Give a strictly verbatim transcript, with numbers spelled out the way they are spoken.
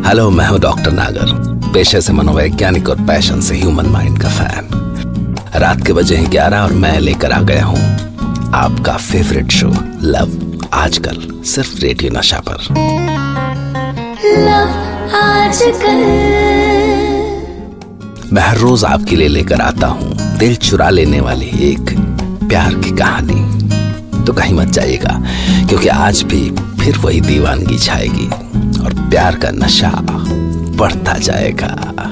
Hello, मैं हूं doctor नागर, पेशे से मनोवैज्ञानिक और पैशन से ह्यूमन माइंड का फैन। रात के बजे हैं ग्यारह और मैं लेकर आ गया हूं आपका फेवरेट शो लव आजकल, सिर्फ रेडियो नशा पर। लव आजकल मैं हर रोज आपके लिए लेकर आता हूं दिल चुरा लेने वाली एक प्यार की कहानी। तो कहीं मत जाइएगा, क्योंकि आज भी फिर वही दीवानगी छाएगी और प्यार का नशा बढ़ता जाएगा।